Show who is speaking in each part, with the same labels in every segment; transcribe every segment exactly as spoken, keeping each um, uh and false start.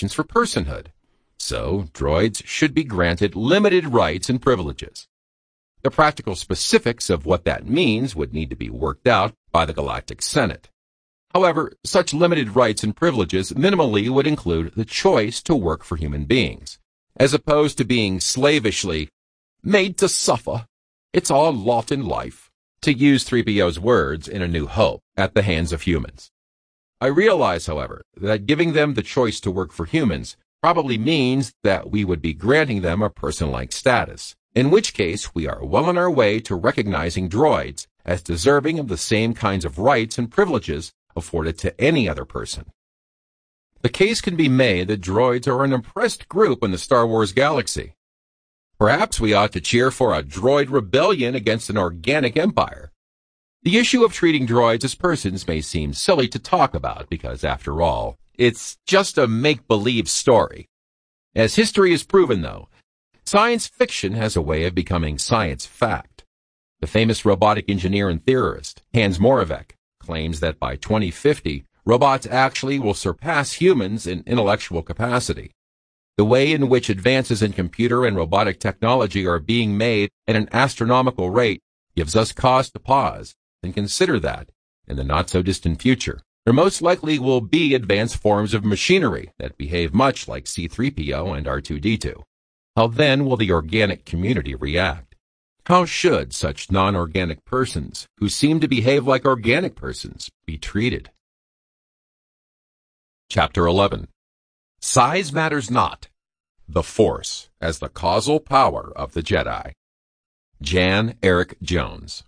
Speaker 1: qualifications for personhood. So, droids should be granted limited rights and privileges. The practical specifics of what that means would need to be worked out by the Galactic Senate. However, such limited rights and privileges minimally would include the choice to work for human beings, as opposed to being slavishly made to suffer. It's our lot in life, to use three P O's words in A New Hope, at the hands of humans. I realize, however, that giving them the choice to work for humans probably means that we would be granting them a person-like status, in which case we are well on our way to recognizing droids as deserving of the same kinds of rights and privileges afforded to any other person. The case can be made that droids are an oppressed group in the Star Wars galaxy. Perhaps we ought to cheer for a droid rebellion against an organic empire. The issue of treating droids as persons may seem silly to talk about because, after all, it's just a make-believe story. As history has proven, though, science fiction has a way of becoming science fact. The famous robotic engineer and theorist, Hans Moravec, claims that by twenty fifty, robots actually will surpass humans in intellectual capacity. The way in which advances in computer and robotic technology are being made at an astronomical rate gives us cause to pause and consider that, in the not-so-distant future, there most likely will be advanced forms of machinery that behave much like C three P O and R two D two. How then will the organic community react? How should such non-organic persons, who seem to behave like organic persons, be treated? Chapter eleven. Size Matters Not. The Force as the Causal Power of the Jedi. Jan Eric Jones.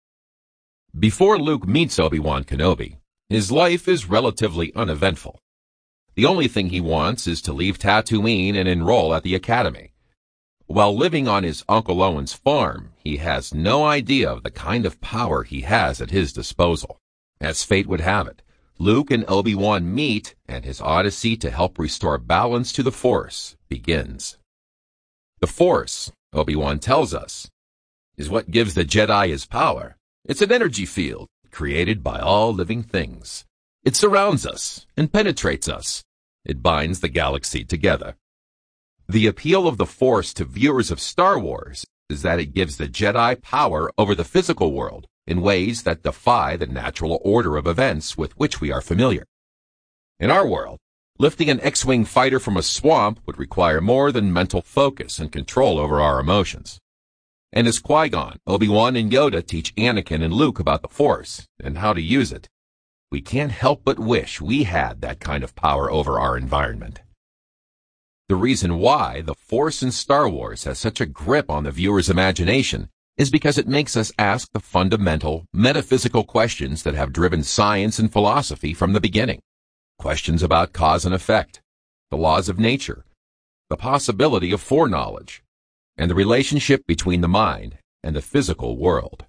Speaker 1: Before Luke meets Obi-Wan Kenobi, his life is relatively uneventful. The only thing he wants is to leave Tatooine and enroll at the Academy. While living on his Uncle Owen's farm, he has no idea of the kind of power he has at his disposal. As fate would have it, Luke and Obi-Wan meet, and his odyssey to help restore balance to the Force begins. The Force, Obi-Wan tells us, is what gives the Jedi his power. It's an energy field created by all living things. It surrounds us and penetrates us. It binds the galaxy together. The appeal of the Force to viewers of Star Wars is that it gives the Jedi power over the physical world in ways that defy the natural order of events with which we are familiar. In our world, lifting an X-Wing fighter from a swamp would require more than mental focus and control over our emotions. And as Qui-Gon, Obi-Wan, and Yoda teach Anakin and Luke about the Force and how to use it, we can't help but wish we had that kind of power over our environment. The reason why the Force in Star Wars has such a grip on the viewer's imagination is because it makes us ask the fundamental, metaphysical questions that have driven science and philosophy from the beginning. Questions about cause and effect, the laws of nature, the possibility of foreknowledge, and the relationship between the mind and the physical world.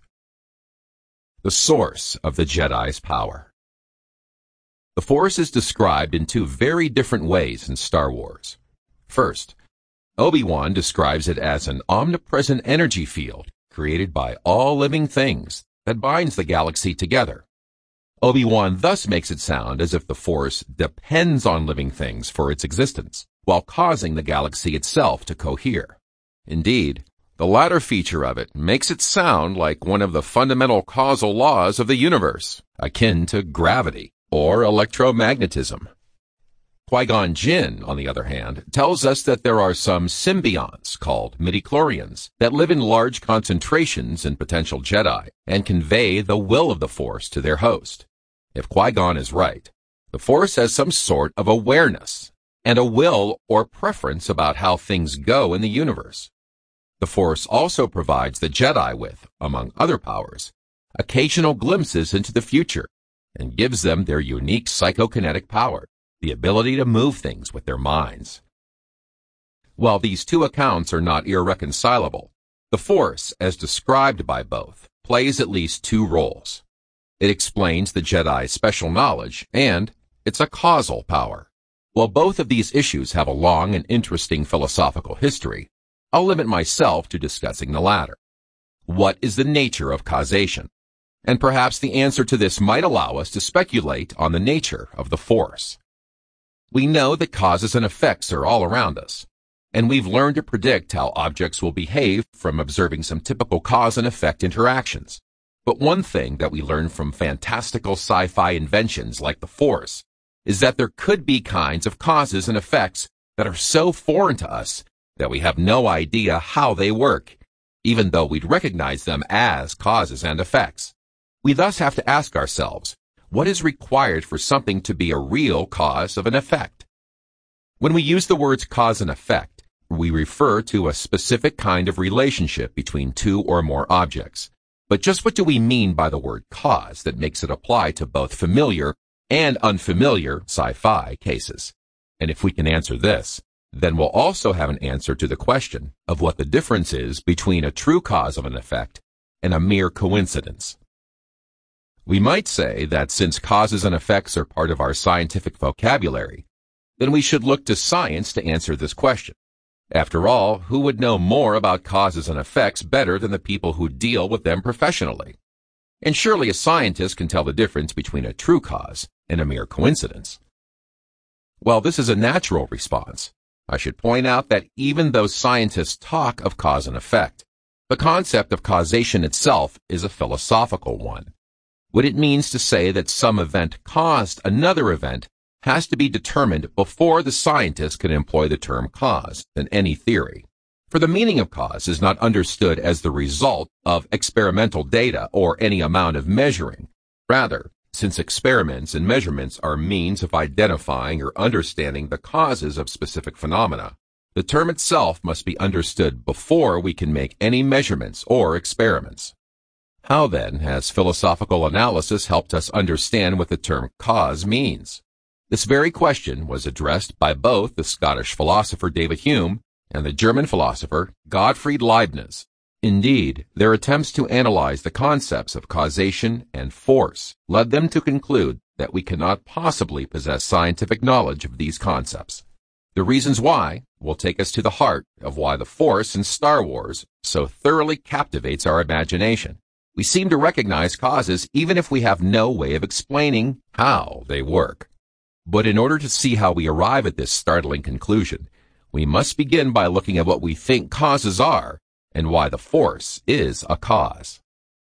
Speaker 1: The source of the Jedi's power. The Force is described in two very different ways in Star Wars. First, Obi-Wan describes it as an omnipresent energy field created by all living things that binds the galaxy together. Obi-Wan thus makes it sound as if the Force depends on living things for its existence, while causing the galaxy itself to cohere. Indeed, the latter feature of it makes it sound like one of the fundamental causal laws of the universe, akin to gravity or electromagnetism. Qui-Gon Jinn, on the other hand, tells us that there are some symbionts called midichlorians that live in large concentrations in potential Jedi and convey the will of the Force to their host. If Qui-Gon is right, the Force has some sort of awareness and a will or preference about how things go in the universe. The Force also provides the Jedi with, among other powers, occasional glimpses into the future and gives them their unique psychokinetic power, the ability to move things with their minds. While these two accounts are not irreconcilable, the Force, as described by both, plays at least two roles. It explains the Jedi's special knowledge, and it's a causal power. While both of these issues have a long and interesting philosophical history, I'll limit myself to discussing the latter. What is the nature of causation? And perhaps the answer to this might allow us to speculate on the nature of the Force. We know that causes and effects are all around us, and we've learned to predict how objects will behave from observing some typical cause and effect interactions. But one thing that we learn from fantastical sci-fi inventions like the Force is that there could be kinds of causes and effects that are so foreign to us that we have no idea how they work, even though we'd recognize them as causes and effects. We thus have to ask ourselves, what is required for something to be a real cause of an effect? When we use the words cause and effect, we refer to a specific kind of relationship between two or more objects. But just what do we mean by the word cause that makes it apply to both familiar and unfamiliar sci-fi cases? And if we can answer this, then we'll also have an answer to the question of what the difference is between a true cause of an effect and a mere coincidence. We might say that since causes and effects are part of our scientific vocabulary, then we should look to science to answer this question. After all, who would know more about causes and effects better than the people who deal with them professionally? And surely a scientist can tell the difference between a true cause and a mere coincidence. Well, this is a natural response. I should point out that even though scientists talk of cause and effect, the concept of causation itself is a philosophical one. What it means to say that some event caused another event has to be determined before the scientist can employ the term cause in any theory. For the meaning of cause is not understood as the result of experimental data or any amount of measuring. Rather, since experiments and measurements are means of identifying or understanding the causes of specific phenomena, the term itself must be understood before we can make any measurements or experiments. How then has philosophical analysis helped us understand what the term cause means? This very question was addressed by both the Scottish philosopher David Hume and the German philosopher Gottfried Leibniz. Indeed, their attempts to analyze the concepts of causation and force led them to conclude that we cannot possibly possess scientific knowledge of these concepts. The reasons why will take us to the heart of why the Force in Star Wars so thoroughly captivates our imagination. We seem to recognize causes even if we have no way of explaining how they work. But in order to see how we arrive at this startling conclusion, we must begin by looking at what we think causes are and why the Force is a cause.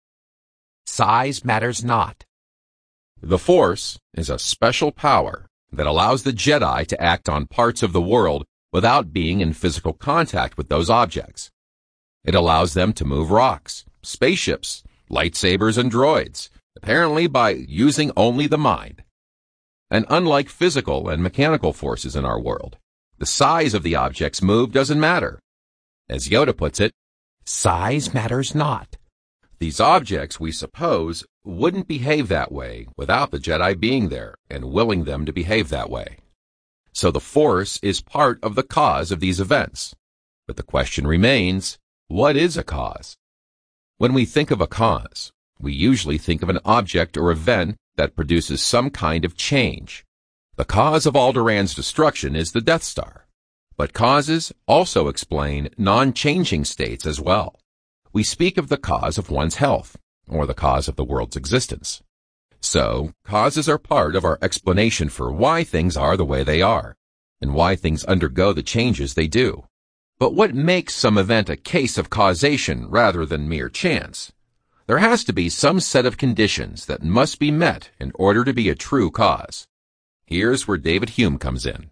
Speaker 1: Size matters not. The Force is a special power that allows the Jedi to act on parts of the world without being in physical contact with those objects. It allows them to move rocks, spaceships, lightsabers, and droids, apparently by using only the mind. And unlike physical and mechanical forces in our world, the size of the objects moved doesn't matter. As Yoda puts it, size matters not. These objects, we suppose, wouldn't behave that way without the Jedi being there and willing them to behave that way. So the Force is part of the cause of these events. But the question remains, what is a cause? When we think of a cause, we usually think of an object or event that produces some kind of change. The cause of Alderaan's destruction is the Death Star. But causes also explain non-changing states as well. We speak of the cause of one's health, or the cause of the world's existence. So, causes are part of our explanation for why things are the way they are, and why things undergo the changes they do. But what makes some event a case of causation rather than mere chance? There has to be some set of conditions that must be met in order to be a true cause. Here's where David Hume comes in.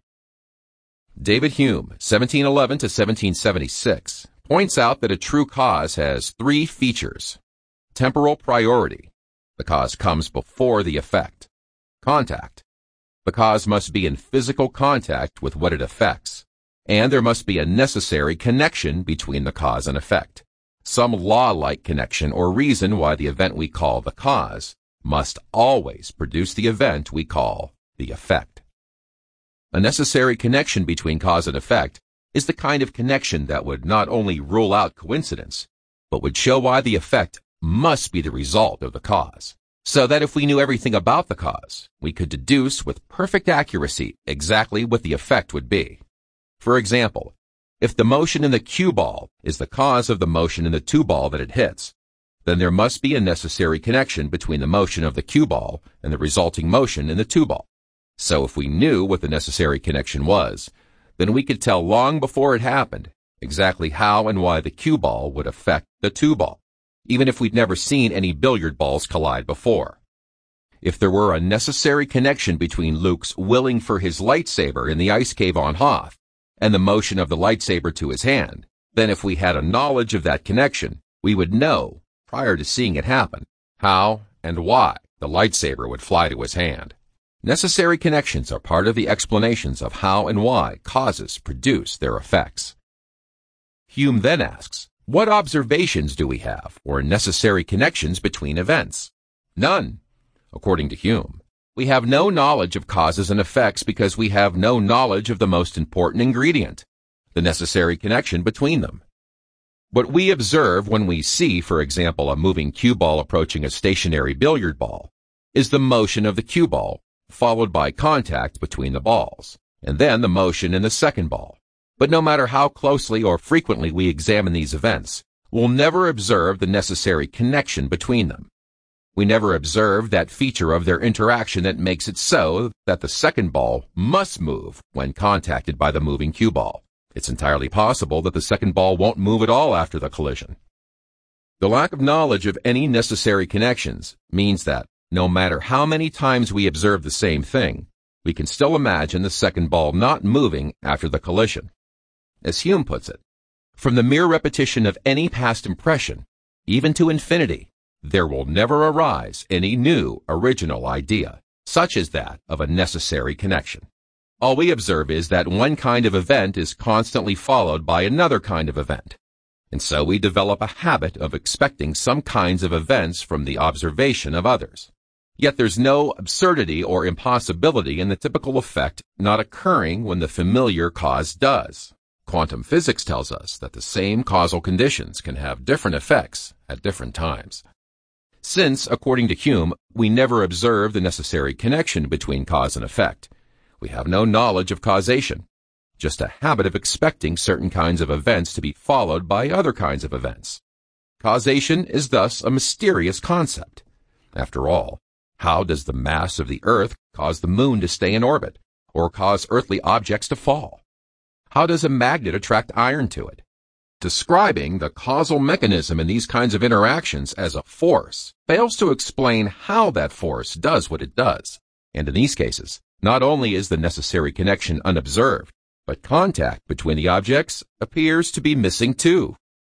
Speaker 1: David Hume, seventeen eleven to seventeen seventy-six, points out that a true cause has three features. Temporal priority. The cause comes before the effect. Contact. The cause must be in physical contact with what it affects. And there must be a necessary connection between the cause and effect. Some law-like connection or reason why the event we call the cause must always produce the event we call the effect. A necessary connection between cause and effect is the kind of connection that would not only rule out coincidence, but would show why the effect must be the result of the cause, so that if we knew everything about the cause, we could deduce with perfect accuracy exactly what the effect would be. For example, if the motion in the cue ball is the cause of the motion in the two ball that it hits, then there must be a necessary connection between the motion of the cue ball and the resulting motion in the two ball. So if we knew what the necessary connection was, then we could tell long before it happened exactly how and why the cue ball would affect the two ball, even if we'd never seen any billiard balls collide before. If there were a necessary connection between Luke's willing for his lightsaber in the ice cave on Hoth and the motion of the lightsaber to his hand, then if we had a knowledge of that connection, we would know, prior to seeing it happen, how and why the lightsaber would fly to his hand. Necessary connections are part of the explanations of how and why causes produce their effects. Hume then asks, what observations do we have or necessary connections between events? None. According to Hume, we have no knowledge of causes and effects because we have no knowledge of the most important ingredient, the necessary connection between them. What we observe when we see, for example, a moving cue ball approaching a stationary billiard ball is the motion of the cue ball, followed by contact between the balls, and then the motion in the second ball. But no matter how closely or frequently we examine these events, we'll never observe the necessary connection between them. We never observe that feature of their interaction that makes it so that the second ball must move when contacted by the moving cue ball. It's entirely possible that the second ball won't move at all after the collision. The lack of knowledge of any necessary connections means that, no matter how many times we observe the same thing, we can still imagine the second ball not moving after the collision. As Hume puts it, from the mere repetition of any past impression, even to infinity, there will never arise any new, original idea, such as that of a necessary connection. All we observe is that one kind of event is constantly followed by another kind of event, and so we develop a habit of expecting some kinds of events from the observation of others. Yet there's no absurdity or impossibility in the typical effect not occurring when the familiar cause does. Quantum physics tells us that the same causal conditions can have different effects at different times. Since, according to Hume, we never observe the necessary connection between cause and effect, we have no knowledge of causation, just a habit of expecting certain kinds of events to be followed by other kinds of events. Causation is thus a mysterious concept. After all, how does the mass of the Earth cause the moon to stay in orbit, or cause earthly objects to fall? How does a magnet attract iron to it? Describing the causal mechanism in these kinds of interactions as a force fails to explain how that force does what it does. And in these cases, not only is the necessary connection unobserved, but contact between the objects appears to be missing too.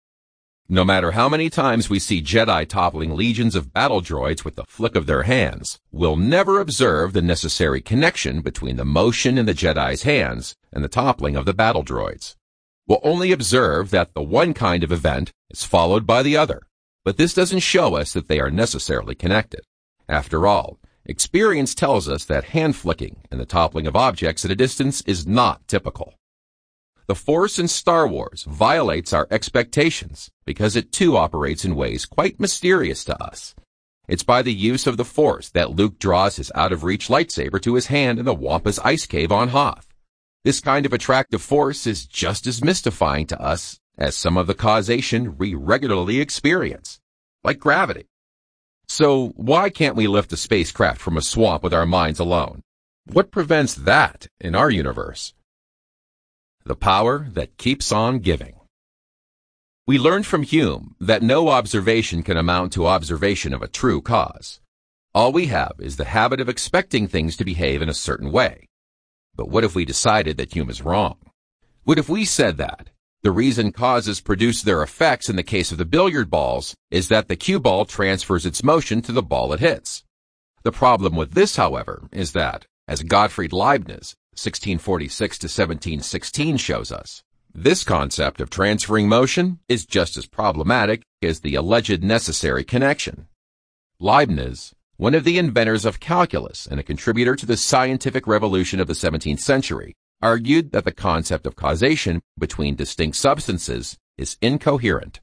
Speaker 1: No matter how many times we see Jedi toppling legions of battle droids with the flick of their hands, we'll never observe the necessary connection between the motion in the Jedi's hands and the toppling of the battle droids. We'll only observe that the one kind of event is followed by the other, but this doesn't show us that they are necessarily connected. After all, experience tells us that hand flicking and the toppling of objects at a distance is not typical. The Force in Star Wars violates our expectations because it too operates in ways quite mysterious to us. It's by the use of the Force that Luke draws his out-of-reach lightsaber to his hand in the Wampas ice cave on Hoth. This kind of attractive force is just as mystifying to us as some of the causation we regularly experience, like gravity. So why can't we lift a spacecraft from a swamp with our minds alone? What prevents that in our universe? The power that keeps on giving. We learned from Hume that no observation can amount to observation of a true cause. All we have is the habit of expecting things to behave in a certain way. But what if we decided that Hume is wrong? What if we said that the reason causes produce their effects in the case of the billiard balls is that the cue ball transfers its motion to the ball it hits? The problem with this, however, is that, as Gottfried Leibniz, sixteen forty-six to seventeen sixteen shows us, this concept of transferring motion is just as problematic as the alleged necessary connection. Leibniz, one of the inventors of calculus and a contributor to the scientific revolution of the seventeenth century, argued that the concept of causation between distinct substances is incoherent.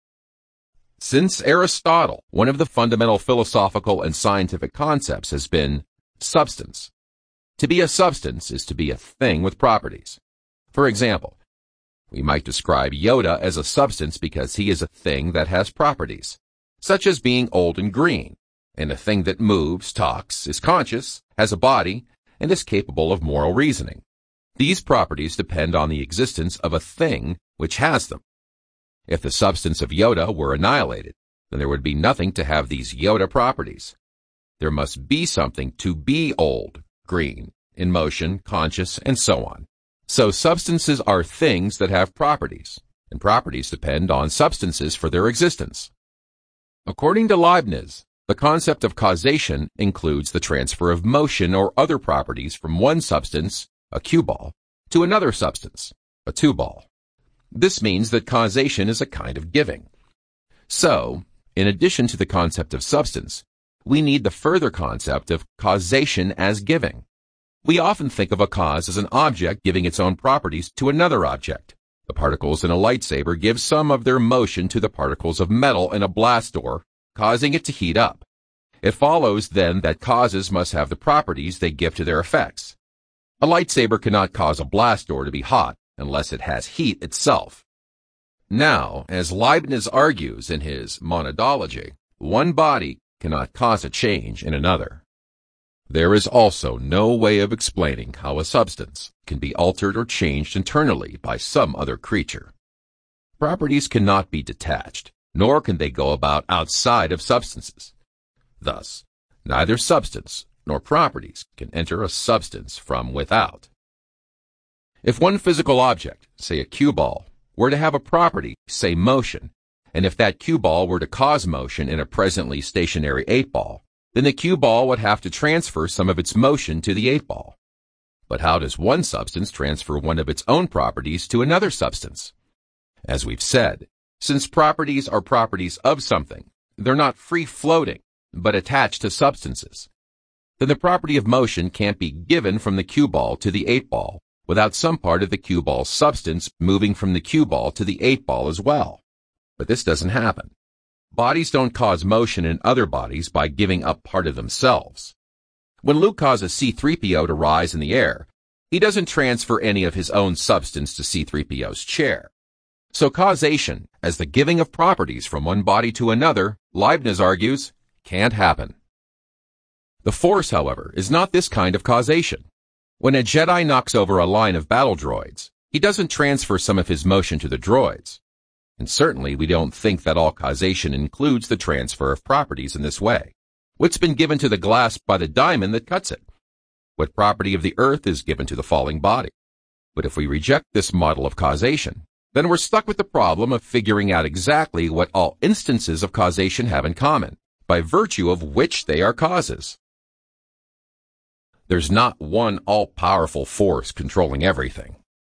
Speaker 1: Since Aristotle, one of the fundamental philosophical and scientific concepts has been substance. To be a substance is to be a thing with properties. For example, we might describe Yoda as a substance because he is a thing that has properties, such as being old and green, and a thing that moves, talks, is conscious, has a body, and is capable of moral reasoning. These properties depend on the existence of a thing which has them. If the substance of Yoda were annihilated, then there would be nothing to have these Yoda properties. There must be something to be old, green, in motion, conscious, and so on. So substances are things that have properties, and properties depend on substances for their existence. According to Leibniz, the concept of causation includes the transfer of motion or other properties from one substance, a cue ball, to another substance, a two ball. This means that causation is a kind of giving. So, in addition to the concept of substance, we need the further concept of causation as giving. We often think of a cause as an object giving its own properties to another object. The particles in a lightsaber give some of their motion to the particles of metal in a blast door, causing it to heat up. It follows then that causes must have the properties they give to their effects. A lightsaber cannot cause a blast door to be hot unless it has heat itself. Now, as Leibniz argues in his Monadology, one body cannot cause a change in another. There is also no way of explaining how a substance can be altered or changed internally by some other creature. Properties cannot be detached, nor can they go about outside of substances. Thus, neither substance nor properties can enter a substance from without. If one physical object, say a cue ball, were to have a property, say motion, and if that cue ball were to cause motion in a presently stationary eight ball, then the cue ball would have to transfer some of its motion to the eight ball. But how does one substance transfer one of its own properties to another substance? As we've said, since properties are properties of something, they're not free-floating, but attached to substances. Then the property of motion can't be given from the cue ball to the eight ball without some part of the cue ball's substance moving from the cue ball to the eight ball as well. But this doesn't happen. Bodies don't cause motion in other bodies by giving up part of themselves. When Luke causes C three P O to rise in the air, he doesn't transfer any of his own substance to C three P O's chair. So causation, as the giving of properties from one body to another, Leibniz argues, can't happen. The Force, however, is not this kind of causation. When a Jedi knocks over a line of battle droids, he doesn't transfer some of his motion to the droids. And certainly we don't think that all causation includes the transfer of properties in this way. What's been given to the glass by the diamond that cuts it? What property of the earth is given to the falling body? But if we reject this model of causation, then we're stuck with the problem of figuring out exactly what all instances of causation have in common, by virtue of which they are causes. There's not one all-powerful force controlling everything.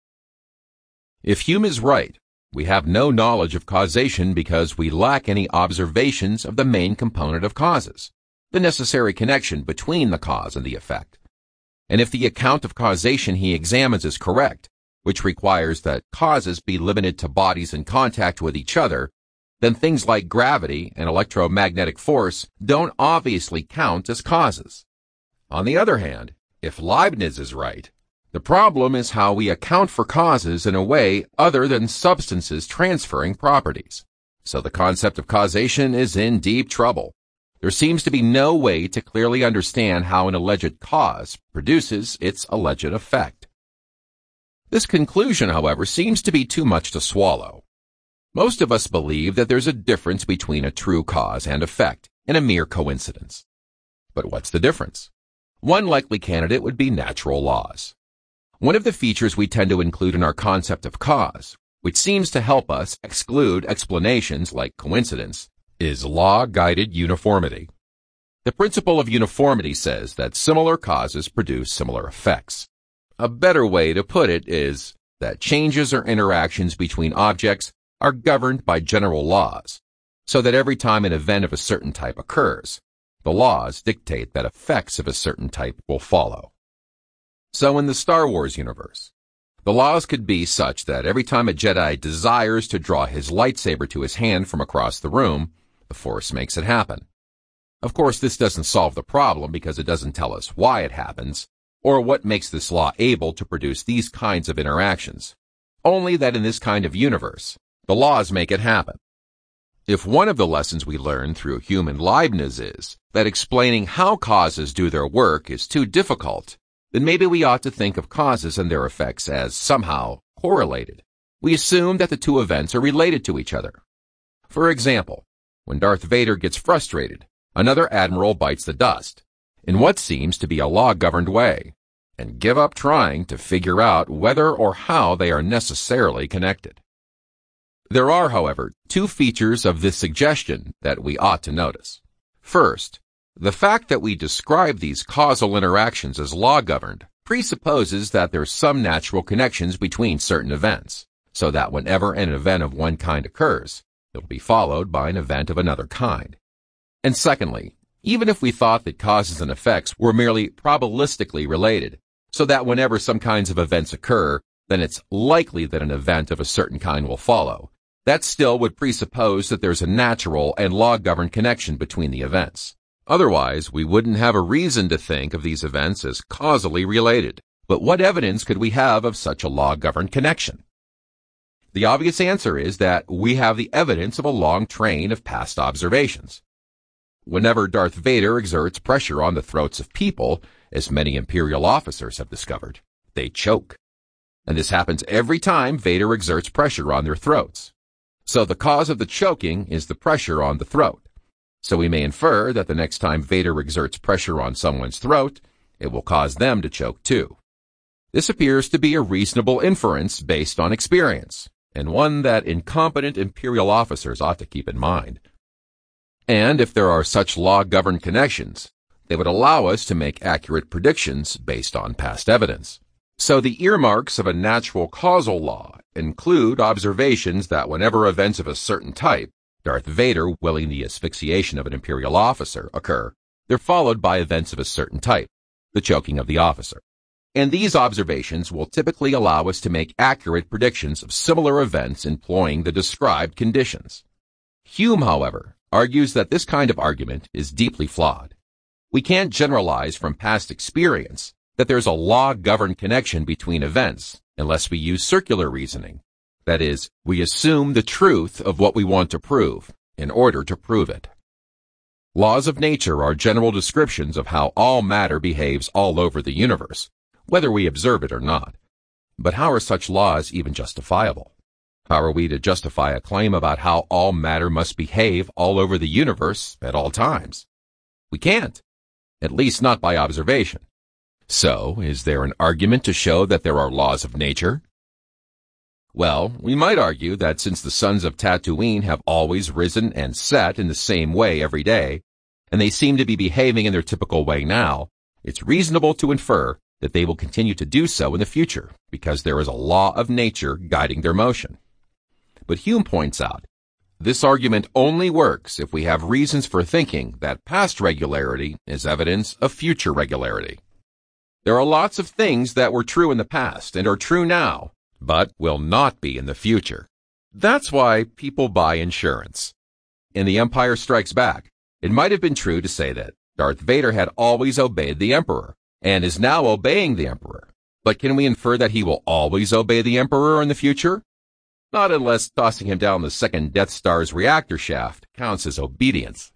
Speaker 1: If Hume is right, we have no knowledge of causation because we lack any observations of the main component of causes, the necessary connection between the cause and the effect. And if the account of causation he examines is correct, which requires that causes be limited to bodies in contact with each other, then things like gravity and electromagnetic force don't obviously count as causes. On the other hand, if Leibniz is right, the problem is how we account for causes in a way other than substances transferring properties. So the concept of causation is in deep trouble. There seems to be no way to clearly understand how an alleged cause produces its alleged effect. This conclusion, however, seems to be too much to swallow. Most of us believe that there's a difference between a true cause and effect and a mere coincidence. But what's the difference? One likely candidate would be natural laws. One of the features we tend to include in our concept of cause, which seems to help us exclude explanations like coincidence, is law-guided uniformity. The principle of uniformity says that similar causes produce similar effects. A better way to put it is that changes or interactions between objects are governed by general laws, so that every time an event of a certain type occurs, the laws dictate that effects of a certain type will follow. So in the Star Wars universe, the laws could be such that every time a Jedi desires to draw his lightsaber to his hand from across the room, the Force makes it happen. Of course, this doesn't solve the problem because it doesn't tell us why it happens, or what makes this law able to produce these kinds of interactions. Only that in this kind of universe, the laws make it happen. If one of the lessons we learn through Hume and Leibniz is that explaining how causes do their work is too difficult, then maybe we ought to think of causes and their effects as somehow correlated. We assume that the two events are related to each other. For example, when Darth Vader gets frustrated, another admiral bites the dust, in what seems to be a law-governed way, and give up trying to figure out whether or how they are necessarily connected. There are, however, two features of this suggestion that we ought to notice. First, the fact that we describe these causal interactions as law-governed presupposes that there's some natural connections between certain events, so that whenever an event of one kind occurs, it will be followed by an event of another kind. And secondly, even if we thought that causes and effects were merely probabilistically related, so that whenever some kinds of events occur, then it's likely that an event of a certain kind will follow, that still would presuppose that there's a natural and law-governed connection between the events. Otherwise, we wouldn't have a reason to think of these events as causally related. But what evidence could we have of such a law-governed connection? The obvious answer is that we have the evidence of a long train of past observations. Whenever Darth Vader exerts pressure on the throats of people, as many Imperial officers have discovered, they choke. And this happens every time Vader exerts pressure on their throats. So the cause of the choking is the pressure on the throat. So we may infer that the next time Vader exerts pressure on someone's throat, it will cause them to choke too. This appears to be a reasonable inference based on experience, and one that incompetent Imperial officers ought to keep in mind. And if there are such law-governed connections, they would allow us to make accurate predictions based on past evidence. So the earmarks of a natural causal law include observations that whenever events of a certain type, Darth Vader willing the asphyxiation of an Imperial officer, occur, they're followed by events of a certain type, the choking of the officer. And these observations will typically allow us to make accurate predictions of similar events employing the described conditions. Hume, however, argues that this kind of argument is deeply flawed. We can't generalize from past experience that there's a law-governed connection between events unless we use circular reasoning. That is, we assume the truth of what we want to prove in order to prove it. Laws of nature are general descriptions of how all matter behaves all over the universe, whether we observe it or not. But how are such laws even justifiable? How are we to justify a claim about how all matter must behave all over the universe at all times? We can't, at least not by observation. So, is there an argument to show that there are laws of nature? Well, we might argue that since the sons of Tatooine have always risen and set in the same way every day, and they seem to be behaving in their typical way now, it's reasonable to infer that they will continue to do so in the future, because there is a law of nature guiding their motion. But Hume points out, this argument only works if we have reasons for thinking that past regularity is evidence of future regularity. There are lots of things that were true in the past and are true now, but will not be in the future. That's why people buy insurance. In The Empire Strikes Back, it might have been true to say that Darth Vader had always obeyed the Emperor, and is now obeying the Emperor. But can we infer that he will always obey the Emperor in the future? Not unless tossing him down the second Death Star's reactor shaft counts as obedience.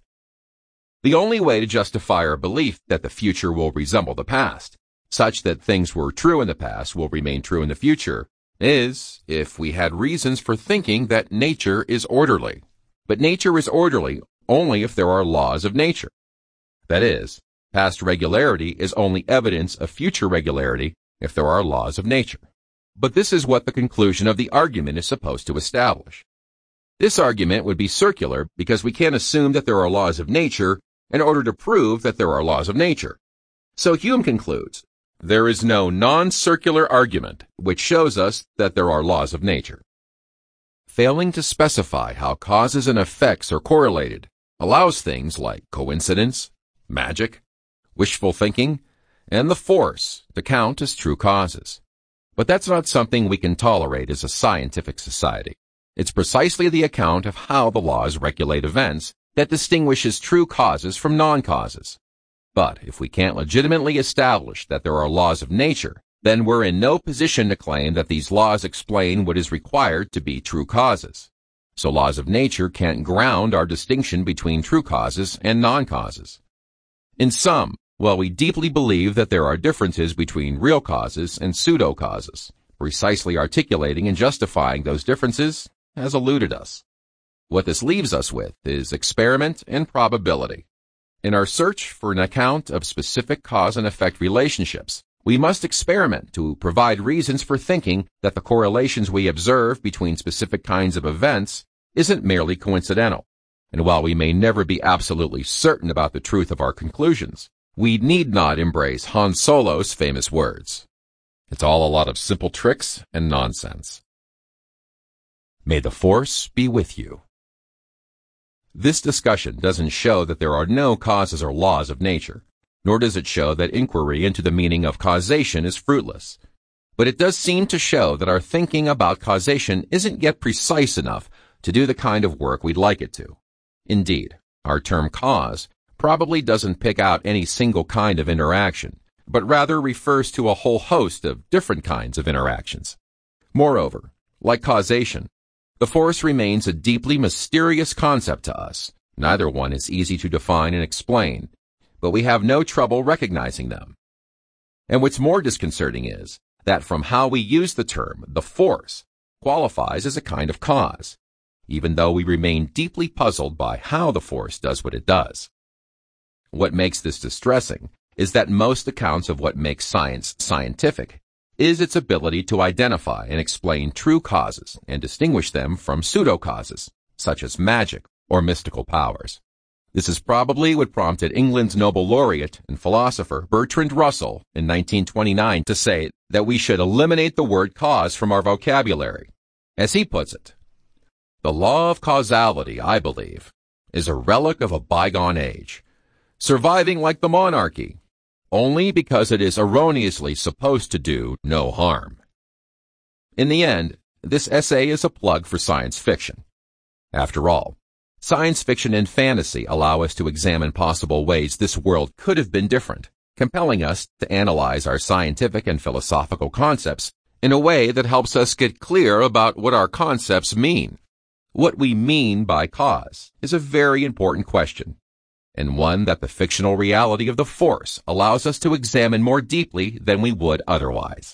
Speaker 1: The only way to justify our belief that the future will resemble the past, such that things were true in the past will remain true in the future, is if we had reasons for thinking that nature is orderly. But nature is orderly only if there are laws of nature. That is, past regularity is only evidence of future regularity if there are laws of nature. But this is what the conclusion of the argument is supposed to establish. This argument would be circular because we can't assume that there are laws of nature in order to prove that there are laws of nature. So Hume concludes, there is no non-circular argument which shows us that there are laws of nature. Failing to specify how causes and effects are correlated allows things like coincidence, magic, wishful thinking, and the force to count as true causes. But that's not something we can tolerate as a scientific society. It's precisely the account of how the laws regulate events that distinguishes true causes from non-causes. But if we can't legitimately establish that there are laws of nature, then we're in no position to claim that these laws explain what is required to be true causes. So laws of nature can't ground our distinction between true causes and non-causes. In sum, while we deeply believe that there are differences between real causes and pseudo-causes, precisely articulating and justifying those differences has eluded us. What this leaves us with is experiment and probability. In our search for an account of specific cause and effect relationships, we must experiment to provide reasons for thinking that the correlations we observe between specific kinds of events isn't merely coincidental. And while we may never be absolutely certain about the truth of our conclusions, we need not embrace Han Solo's famous words. It's all a lot of simple tricks and nonsense. May the Force be with you. This discussion doesn't show that there are no causes or laws of nature, nor does it show that inquiry into the meaning of causation is fruitless. But it does seem to show that our thinking about causation isn't yet precise enough to do the kind of work we'd like it to. Indeed, our term cause probably doesn't pick out any single kind of interaction, but rather refers to a whole host of different kinds of interactions. Moreover, like causation, the Force remains a deeply mysterious concept to us. Neither one is easy to define and explain, but we have no trouble recognizing them. And what's more disconcerting is that from how we use the term, the Force qualifies as a kind of cause, even though we remain deeply puzzled by how the Force does what it does. What makes this distressing is that most accounts of what makes science scientific is its ability to identify and explain true causes and distinguish them from pseudo-causes, such as magic or mystical powers. This is probably what prompted England's Nobel laureate and philosopher Bertrand Russell in nineteen twenty-nine to say that we should eliminate the word cause from our vocabulary. As he puts it, "The law of causality, I believe, is a relic of a bygone age, surviving like the monarchy, only because it is erroneously supposed to do no harm." In the end, this essay is a plug for science fiction. After all, science fiction and fantasy allow us to examine possible ways this world could have been different, compelling us to analyze our scientific and philosophical concepts in a way that helps us get clear about what our concepts mean. What we mean by cause is a very important question, and one that the fictional reality of the Force allows us to examine more deeply than we would otherwise.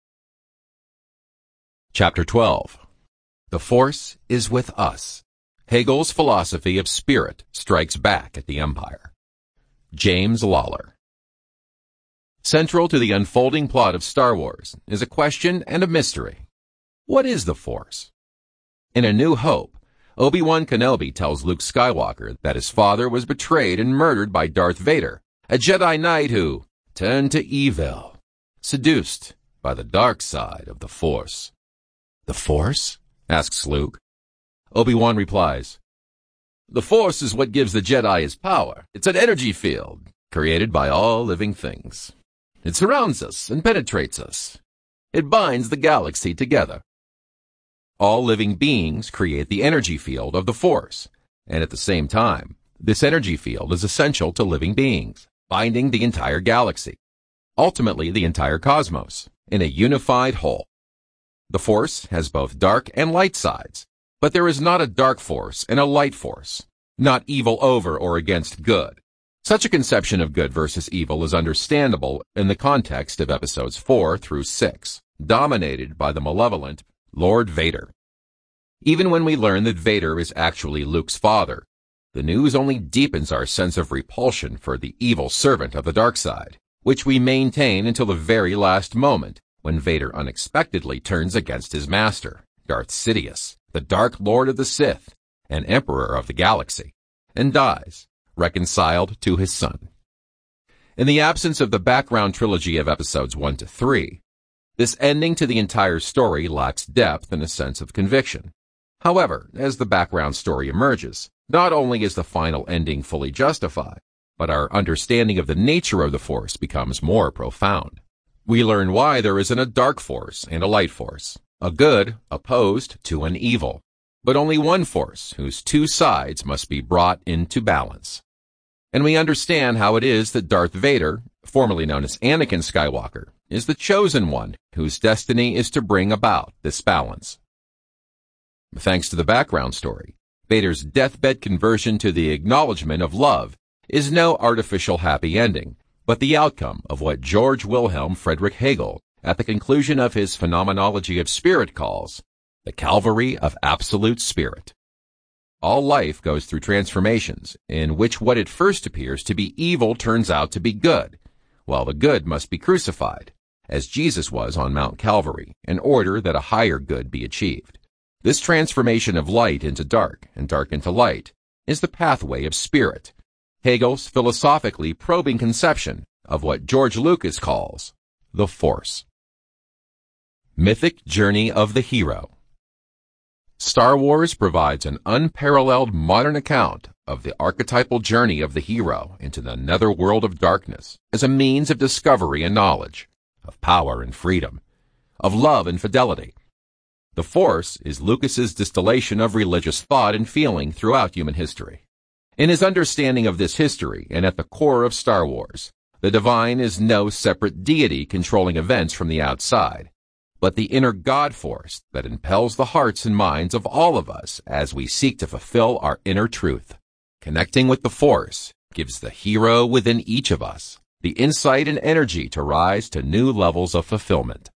Speaker 1: Chapter twelve. The Force is with us. Hegel's philosophy of spirit strikes back at the Empire. James Lawler. Central to the unfolding plot of Star Wars is a question and a mystery. What is the Force? In A New Hope, Obi-Wan Kenobi tells Luke Skywalker that his father was betrayed and murdered by Darth Vader, a Jedi Knight who turned to evil, seduced by the dark side of the Force. "The Force?" asks Luke. Obi-Wan replies, "The Force is what gives the Jedi his power. It's an energy field created by all living things. It surrounds us and penetrates us. It binds the galaxy together." All living beings create the energy field of the Force, and at the same time, this energy field is essential to living beings, binding the entire galaxy, ultimately the entire cosmos, in a unified whole. The Force has both dark and light sides, but there is not a dark force and a light force, not evil over or against good. Such a conception of good versus evil is understandable in the context of episodes four through six, dominated by the malevolent Lord Vader. Even when we learn that Vader is actually Luke's father, the news only deepens our sense of repulsion for the evil servant of the dark side, which we maintain until the very last moment, when Vader unexpectedly turns against his master, Darth Sidious, the Dark Lord of the Sith, and Emperor of the Galaxy, and dies, reconciled to his son. In the absence of the background trilogy of episodes one to three, this ending to the entire story lacks depth and a sense of conviction. However, as the background story emerges, not only is the final ending fully justified, but our understanding of the nature of the Force becomes more profound. We learn why there isn't a dark force and a light force, a good opposed to an evil, but only one force whose two sides must be brought into balance. And we understand how it is that Darth Vader, formerly known as Anakin Skywalker, is the chosen one whose destiny is to bring about this balance. Thanks to the background story, Vader's deathbed conversion to the acknowledgement of love is no artificial happy ending, but the outcome of what George Wilhelm Friedrich Hegel, at the conclusion of his Phenomenology of Spirit, calls the Calvary of Absolute Spirit. All life goes through transformations in which what at first appears to be evil turns out to be good, while the good must be crucified, as Jesus was on Mount Calvary, in order that a higher good be achieved. This transformation of light into dark and dark into light is the pathway of spirit, Hegel's philosophically probing conception of what George Lucas calls the Force. Mythic Journey of the Hero. Star Wars provides an unparalleled modern account of the archetypal journey of the hero into the netherworld of darkness as a means of discovery and knowledge, of power and freedom, of love and fidelity. The Force is Lucas's distillation of religious thought and feeling throughout human history. In his understanding of this history and at the core of Star Wars, the divine is no separate deity controlling events from the outside, but the inner God force that impels the hearts and minds of all of us as we seek to fulfill our inner truth. Connecting with the Force gives the hero within each of us the insight and energy to rise to new levels of fulfillment.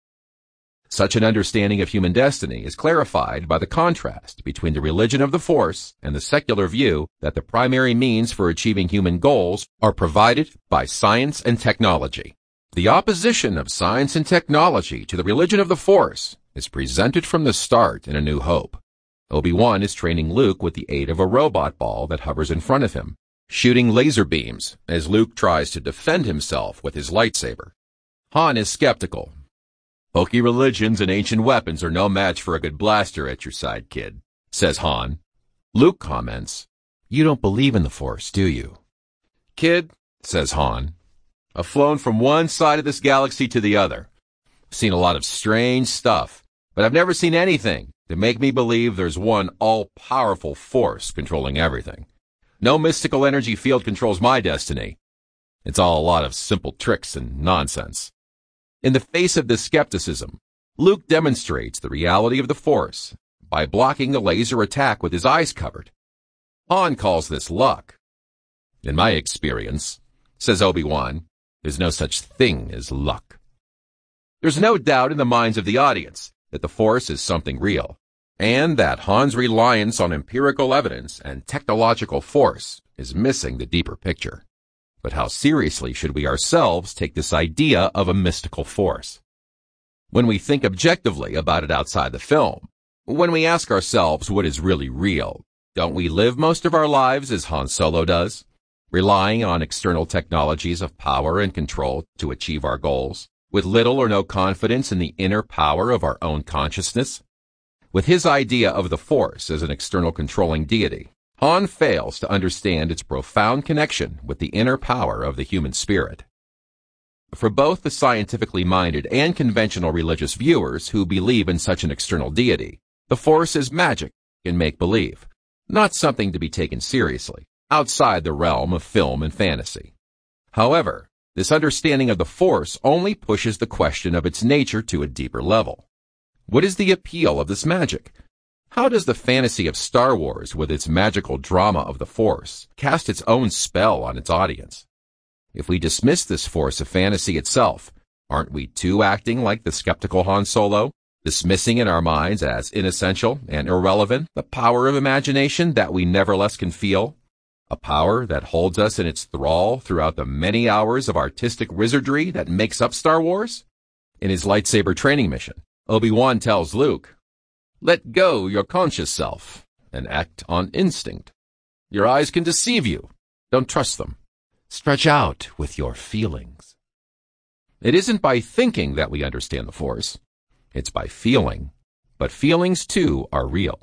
Speaker 1: Such an understanding of human destiny is clarified by the contrast between the religion of the Force and the secular view that the primary means for achieving human goals are provided by science and technology. The opposition of science and technology to the religion of the Force is presented from the start in A New Hope. Obi-Wan is training Luke with the aid of a robot ball that hovers in front of him, shooting laser beams as Luke tries to defend himself with his lightsaber. Han is skeptical. "Pokey religions and ancient weapons are no match for a good blaster at your side, kid," says Han. Luke comments, "You don't believe in the Force, do you?" "Kid," says Han, "I've flown from one side of this galaxy to the other. I've seen a lot of strange stuff, but I've never seen anything to make me believe there's one all-powerful force controlling everything. No mystical energy field controls my destiny. It's all a lot of simple tricks and nonsense." In the face of this skepticism, Luke demonstrates the reality of the Force by blocking the laser attack with his eyes covered. Han calls this luck. "In my experience," says Obi-Wan, "there's no such thing as luck." There's no doubt in the minds of the audience that the Force is something real, and that Han's reliance on empirical evidence and technological force is missing the deeper picture. But how seriously should we ourselves take this idea of a mystical force? When we think objectively about it outside the film, when we ask ourselves what is really real, don't we live most of our lives as Han Solo does, relying on external technologies of power and control to achieve our goals, with little or no confidence in the inner power of our own consciousness? With his idea of the Force as an external controlling deity, Han fails to understand its profound connection with the inner power of the human spirit. For both the scientifically minded and conventional religious viewers who believe in such an external deity, the Force is magic and make-believe, not something to be taken seriously, outside the realm of film and fantasy. However, this understanding of the Force only pushes the question of its nature to a deeper level. What is the appeal of this magic? How does the fantasy of Star Wars, with its magical drama of the Force, cast its own spell on its audience? If we dismiss this force of fantasy itself, aren't we too acting like the skeptical Han Solo, dismissing in our minds as inessential and irrelevant the power of imagination that we nevertheless can feel? A power that holds us in its thrall throughout the many hours of artistic wizardry that makes up Star Wars? In his lightsaber training mission, Obi-Wan tells Luke, "Let go your conscious self and act on instinct. Your eyes can deceive you. Don't trust them. Stretch out with your feelings." It isn't by thinking that we understand the Force. It's by feeling. But feelings, too, are real.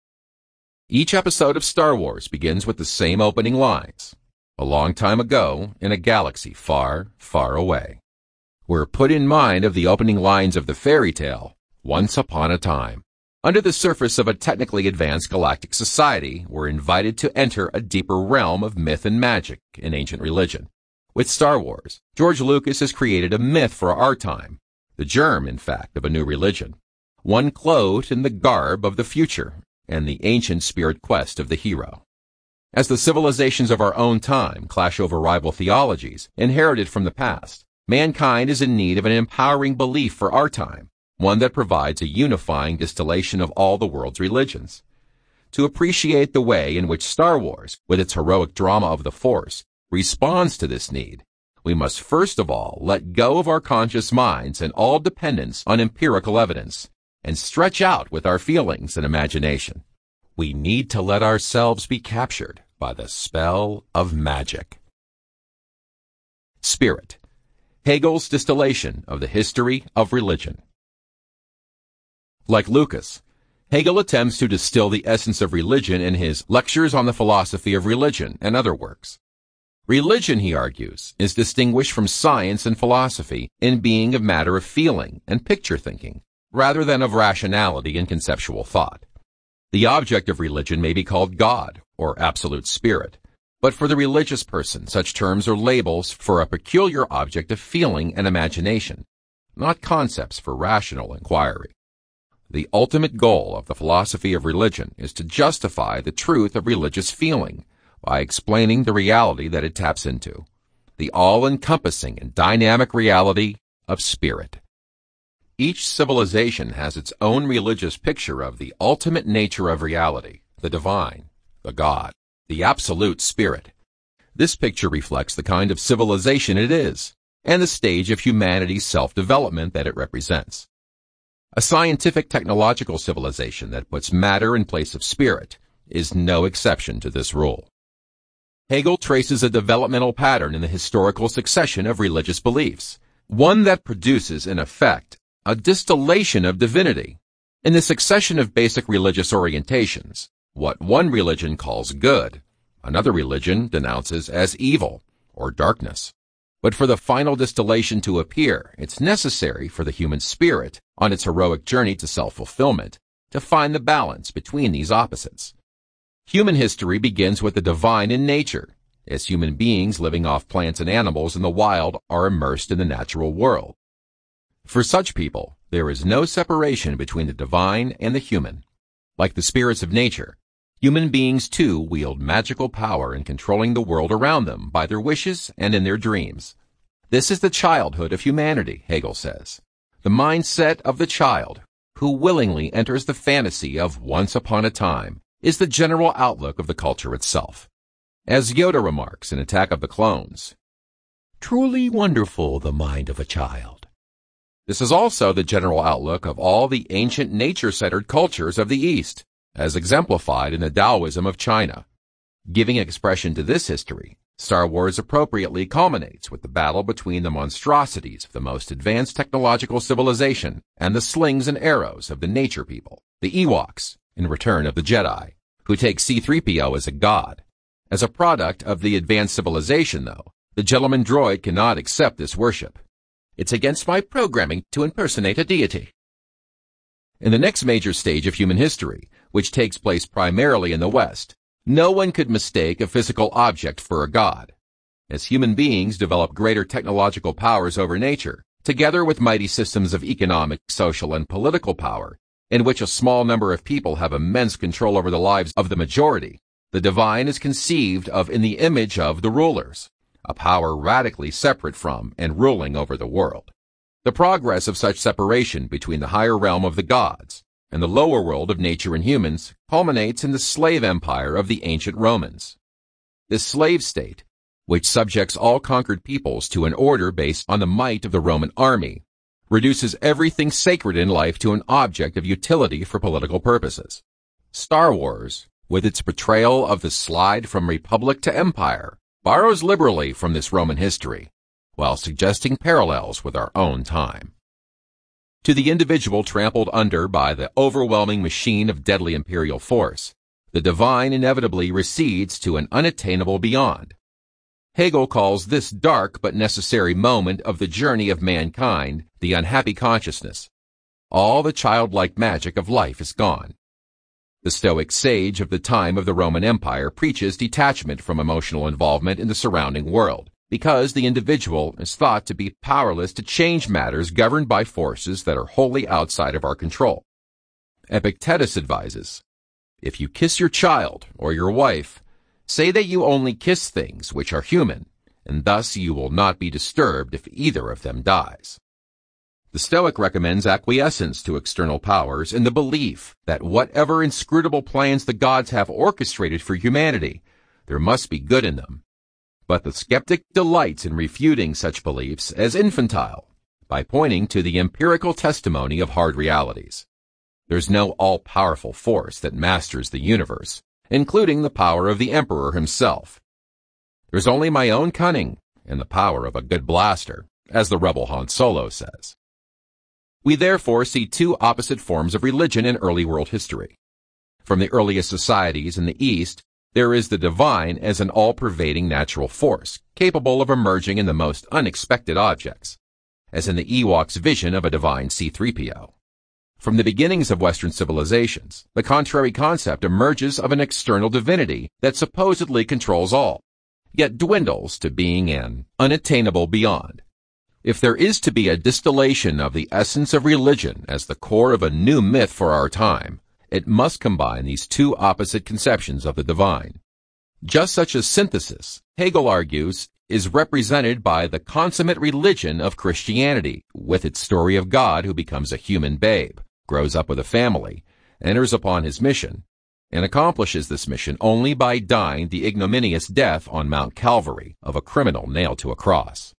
Speaker 1: Each episode of Star Wars begins with the same opening lines. A long time ago, in a galaxy far, far away. We're put in mind of the opening lines of the fairy tale, Once Upon a Time. Under the surface of a technically advanced galactic society, we're invited to enter a deeper realm of myth and magic in ancient religion. With Star Wars, George Lucas has created a myth for our time, the germ, in fact, of a new religion, one clothed in the garb of the future and the ancient spirit quest of the hero. As the civilizations of our own time clash over rival theologies inherited from the past, mankind is in need of an empowering belief for our time, one that provides a unifying distillation of all the world's religions. To appreciate the way in which Star Wars, with its heroic drama of the Force, responds to this need, we must first of all let go of our conscious minds and all dependence on empirical evidence, and stretch out with our feelings and imagination. We need to let ourselves be captured by the spell of magic. Spirit, Hegel's distillation of the history of religion. Like Lucas, Hegel attempts to distill the essence of religion in his Lectures on the Philosophy of Religion and other works. Religion, he argues, is distinguished from science and philosophy in being a matter of feeling and picture thinking, rather than of rationality and conceptual thought. The object of religion may be called God or absolute spirit, but for the religious person, such terms are labels for a peculiar object of feeling and imagination, not concepts for rational inquiry. The ultimate goal of the philosophy of religion is to justify the truth of religious feeling by explaining the reality that it taps into, the all-encompassing and dynamic reality of spirit. Each civilization has its own religious picture of the ultimate nature of reality, the divine, the God, the absolute spirit. This picture reflects the kind of civilization it is, and the stage of humanity's self-development that it represents. A scientific technological civilization that puts matter in place of spirit is no exception to this rule. Hegel traces a developmental pattern in the historical succession of religious beliefs, one that produces, in effect, a distillation of divinity. In the succession of basic religious orientations, what one religion calls good, another religion denounces as evil or darkness. But for the final distillation to appear, it's necessary for the human spirit, on its heroic journey to self-fulfillment, to find the balance between these opposites. Human history begins with the divine in nature, as human beings living off plants and animals in the wild are immersed in the natural world. For such people, there is no separation between the divine and the human. Like the spirits of nature, human beings too wield magical power in controlling the world around them by their wishes and in their dreams. This is the childhood of humanity, Hegel says. The mindset of the child, who willingly enters the fantasy of once upon a time, is the general outlook of the culture itself. As Yoda remarks in Attack of the Clones, "Truly wonderful the mind of a child." This is also the general outlook of all the ancient nature-centered cultures of the East, as exemplified in the Taoism of China. Giving expression to this history, Star Wars appropriately culminates with the battle between the monstrosities of the most advanced technological civilization and the slings and arrows of the nature people, the Ewoks, in Return of the Jedi, who take C three P O as a god. As a product of the advanced civilization, though, the gentleman droid cannot accept this worship. "It's against my programming to impersonate a deity." In the next major stage of human history, which takes place primarily in the West, no one could mistake a physical object for a god. As human beings develop greater technological powers over nature, together with mighty systems of economic, social, and political power, in which a small number of people have immense control over the lives of the majority, the divine is conceived of in the image of the rulers, a power radically separate from and ruling over the world. The progress of such separation between the higher realm of the gods and the lower world of nature and humans culminates in the slave empire of the ancient Romans. This slave state, which subjects all conquered peoples to an order based on the might of the Roman army, reduces everything sacred in life to an object of utility for political purposes. Star Wars, with its portrayal of the slide from republic to empire, borrows liberally from this Roman history, while suggesting parallels with our own time. To the individual trampled under by the overwhelming machine of deadly imperial force, the divine inevitably recedes to an unattainable beyond. Hegel calls this dark but necessary moment of the journey of mankind the unhappy consciousness. All the childlike magic of life is gone. The Stoic sage of the time of the Roman Empire preaches detachment from emotional involvement in the surrounding world, because the individual is thought to be powerless to change matters governed by forces that are wholly outside of our control. Epictetus advises, "If you kiss your child or your wife, say that you only kiss things which are human, and thus you will not be disturbed if either of them dies. The Stoic recommends acquiescence to external powers in the belief that whatever inscrutable plans the gods have orchestrated for humanity, there must be good in them. But the skeptic delights in refuting such beliefs as infantile by pointing to the empirical testimony of hard realities. There's no all-powerful force that masters the universe, including the power of the Emperor himself. There's only my own cunning and the power of a good blaster, as the rebel Han Solo says. We therefore see two opposite forms of religion in early world history. From the earliest societies in the East, there is the divine as an all-pervading natural force, capable of emerging in the most unexpected objects, as in the Ewok's vision of a divine C three P O. From the beginnings of Western civilizations, the contrary concept emerges of an external divinity that supposedly controls all, yet dwindles to being an unattainable beyond. If there is to be a distillation of the essence of religion as the core of a new myth for our time, it must combine these two opposite conceptions of the divine. Just such a synthesis, Hegel argues, is represented by the consummate religion of Christianity, with its story of God who becomes a human babe, grows up with a family, enters upon his mission, and accomplishes this mission only by dying the ignominious death on Mount Calvary of a criminal nailed to a cross.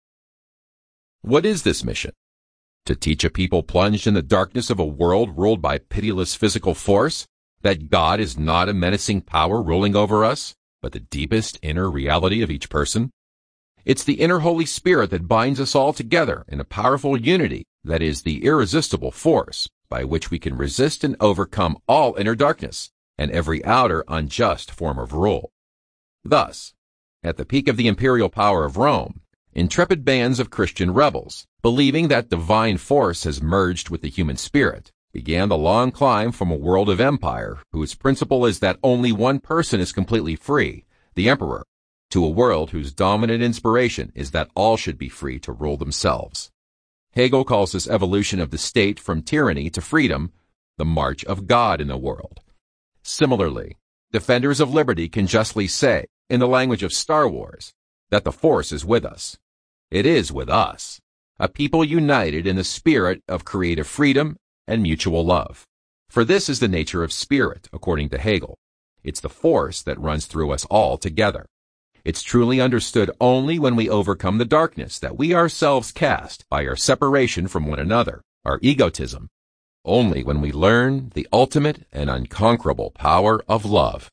Speaker 1: What is this mission? To teach a people plunged in the darkness of a world ruled by pitiless physical force that God is not a menacing power ruling over us, but the deepest inner reality of each person? It's the inner Holy Spirit that binds us all together in a powerful unity that is the irresistible force by which we can resist and overcome all inner darkness and every outer unjust form of rule. Thus, at the peak of the imperial power of Rome, intrepid bands of Christian rebels, believing that divine force has merged with the human spirit, began the long climb from a world of empire whose principle is that only one person is completely free, the emperor, to a world whose dominant inspiration is that all should be free to rule themselves. Hegel calls this evolution of the state from tyranny to freedom the march of God in the world. Similarly, defenders of liberty can justly say, in the language of Star Wars, that the Force is with us. It is with us, a people united in the spirit of creative freedom and mutual love. For this is the nature of spirit, according to Hegel. It's the force that runs through us all together. It's truly understood only when we overcome the darkness that we ourselves cast by our separation from one another, our egotism. Only when we learn the ultimate and unconquerable power of love.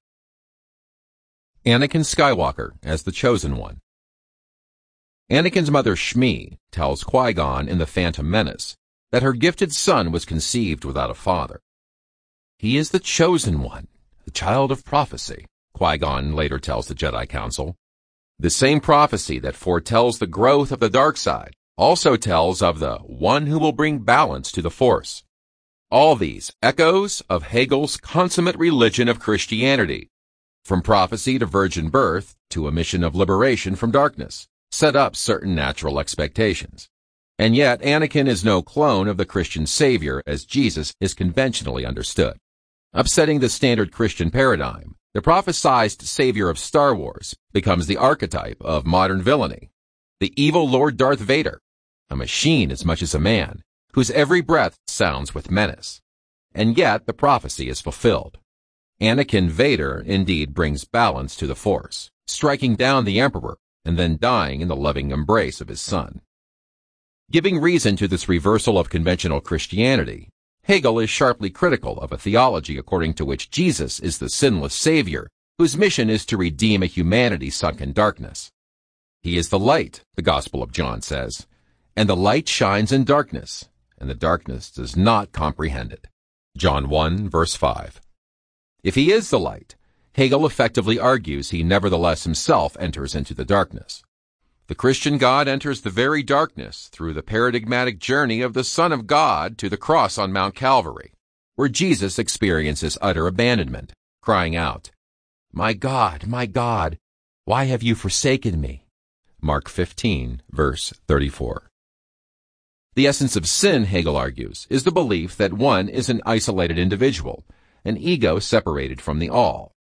Speaker 1: Anakin Skywalker as the Chosen One. Anakin's mother Shmi tells Qui-Gon in The Phantom Menace that her gifted son was conceived without a father. He is the chosen one, the child of prophecy, Qui-Gon later tells the Jedi Council. The same prophecy that foretells the growth of the dark side also tells of the one who will bring balance to the Force. All these echoes of Hegel's consummate religion of Christianity, from prophecy to virgin birth to a mission of liberation from darkness, set up certain natural expectations. And yet Anakin is no clone of the Christian Savior as Jesus is conventionally understood. Upsetting the standard Christian paradigm, the prophesied Savior of Star Wars becomes the archetype of modern villainy, the evil Lord Darth Vader, a machine as much as a man, whose every breath sounds with menace. And yet the prophecy is fulfilled. Anakin Vader indeed brings balance to the Force, striking down the Emperor and then dying in the loving embrace of his son. Giving reason to this reversal of conventional Christianity, Hegel is sharply critical of a theology according to which Jesus is the sinless Savior, whose mission is to redeem a humanity sunk in darkness. He is the light, the Gospel of John says, and the light shines in darkness, and the darkness does not comprehend it. John one, verse five. If he is the light, Hegel effectively argues he nevertheless himself enters into the darkness. The Christian God enters the very darkness through the paradigmatic journey of the Son of God to the cross on Mount Calvary, where Jesus experiences utter abandonment, crying out, "My God, my God, why have you forsaken me?" Mark fifteen, verse thirty-four. The essence of sin, Hegel argues, is the belief that one is an isolated individual, an ego separated from the all.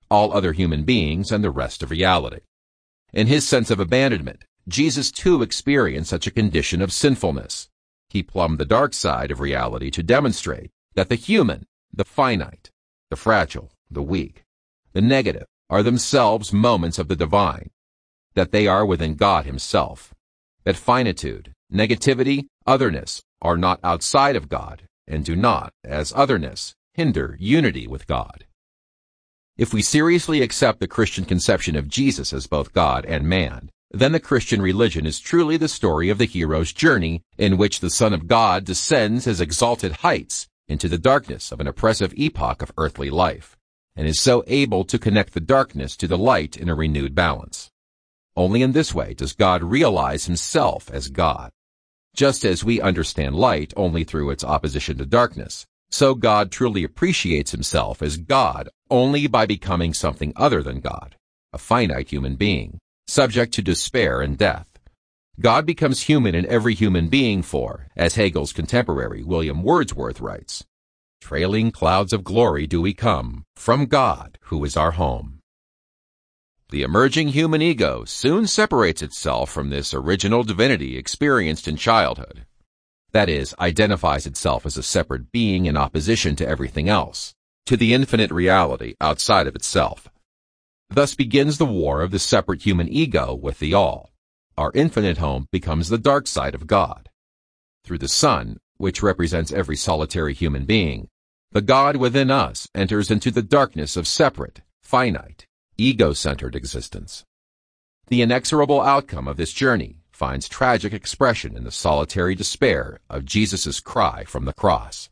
Speaker 1: all other human beings and the rest of reality. In his sense of abandonment, Jesus too experienced such a condition of sinfulness. He plumbed the dark side of reality to demonstrate that the human, the finite, the fragile, the weak, the negative are themselves moments of the divine, that they are within God himself, that finitude, negativity, otherness are not outside of God and do not, as otherness, hinder unity with God. If we seriously accept the Christian conception of Jesus as both God and man, then the Christian religion is truly the story of the hero's journey in which the Son of God descends his exalted heights into the darkness of an oppressive epoch of earthly life, and is so able to connect the darkness to the light in a renewed balance. Only in this way does God realize himself as God. Just as we understand light only through its opposition to darkness, so God truly appreciates himself as God only by becoming something other than God, a finite human being, subject to despair and death. God becomes human in every human being for, as Hegel's contemporary William Wordsworth writes, "Trailing clouds of glory do we come from God, who is our home." The emerging human ego soon separates itself from this original divinity experienced in childhood. That is, identifies itself as a separate being in opposition to everything else, to the infinite reality outside of itself. Thus begins the war of the separate human ego with the all. Our infinite home becomes the dark side of God. Through the Son, which represents every solitary human being, the God within us enters into the darkness of separate, finite, ego-centered existence. The inexorable outcome of this journey finds tragic expression in the solitary despair of Jesus' cry from the cross.